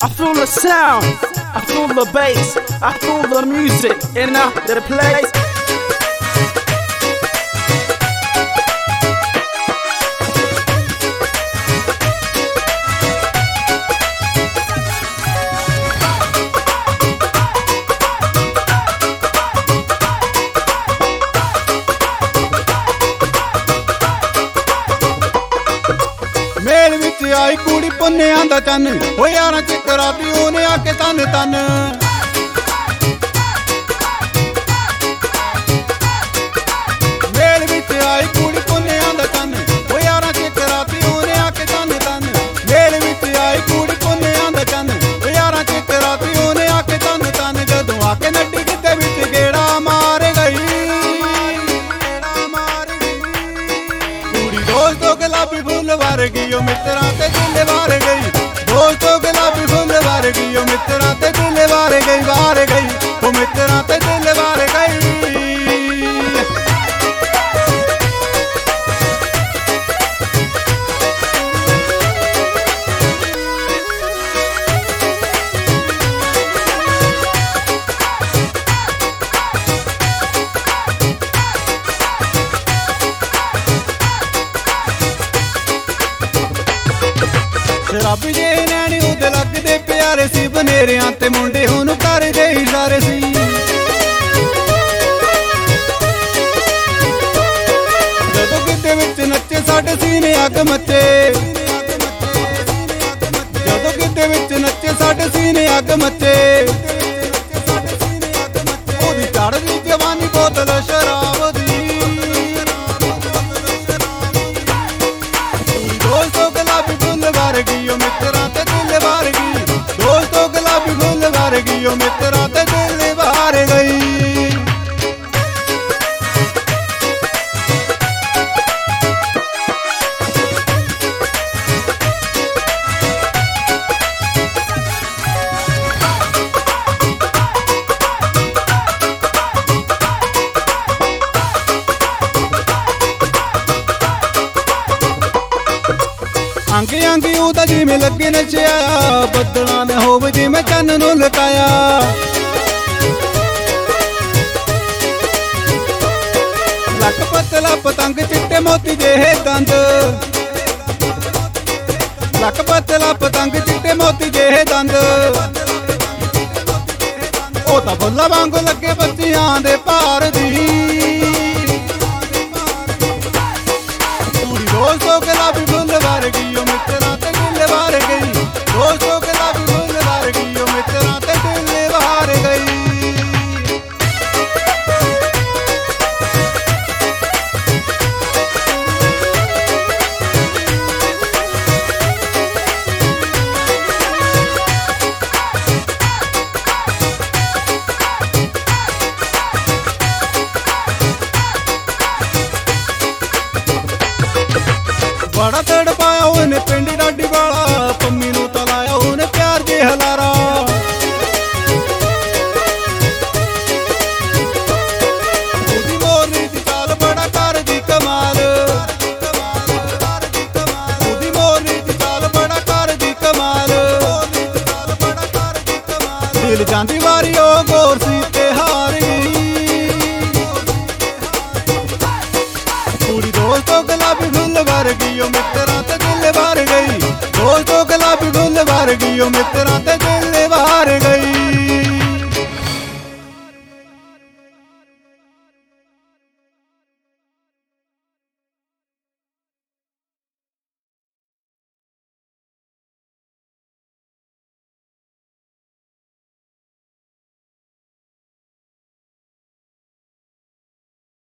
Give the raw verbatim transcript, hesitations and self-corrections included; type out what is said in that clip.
I feel the sound, I feel the bass, I feel the music in the place. मेल विच आई कुड़ी पुन्नियां दा चन हो यारां च कराती ओने आके तन तन मेल विच आई कुड़ी पुन्नियां दा चन हो यारां च कराती ओने आके तन तन मेल विच आई कुड़ी पुन्नियां दा चन हो यारां च कराती ओने आके तन तन जदों आके नड्डी किते विच गेड़ा मार गई कुड़ी दोस्तों गुलाबी फुल वर्गी ओ मित्रा ते दिल वार गई दोस्तों गुलाबी फुल वर्गी ओ मित्रा ते दिल वार गई वार गई ओ मित्रा ते दिल वार गई। शराबी जे नैनी उदे लगदे प्यारे सी बनेरियां ते मुंडे हुन करदे इशारे सी जदों किते विच नच्चे साडे सीने अग मचे जदों किते विच नच्चे साडे सीने अग मचे ओदी चढ़दी जवानी बोतल शराब दी दोस्तों गुलाबी फुल वर्गी ओ मित्रा ते दिल वार गई दोस्तों गुलाबी फुल वर्गी ओ मित्रा ते दिल वार गई। अंग अंग उदा जिमें लगे नचिया बदला ने होवे जिमें चन नूं लकाया लक पतला पतंग चिट्टे मोती जेहे दंद लक पतला पतंग चिट्टे मोती जेहे दंद ओ तां बुल्ला वांगू लगे बच्चियां दे भार दी दोस्तों गुलाबी फुल वर्गी ओ मित्रा ते दिल वार गई दोस्तों गुलाबी फुल वर्गी ओ मित्रा ते दिल वार गई। बड़ा तड़पाया उन्हें पिंड डाडी वाला पम्मी नूं तलाया उन्हें प्यार जे हलारा ओदी मोरनी दी चाल बड़ा कर दी कमाल ओदी मोरनी दी चाल बड़ा कर दी कमाल दिल जांदी वारी ओ गोर सी ते हार गई कुड़ी दोस्तों गुलाबी फुल वर्गी ओ मित्रा ते दिल वार गई दोस्तों गुलाबी फुल वर्गी ओ मित्रा ते दिल वार गई।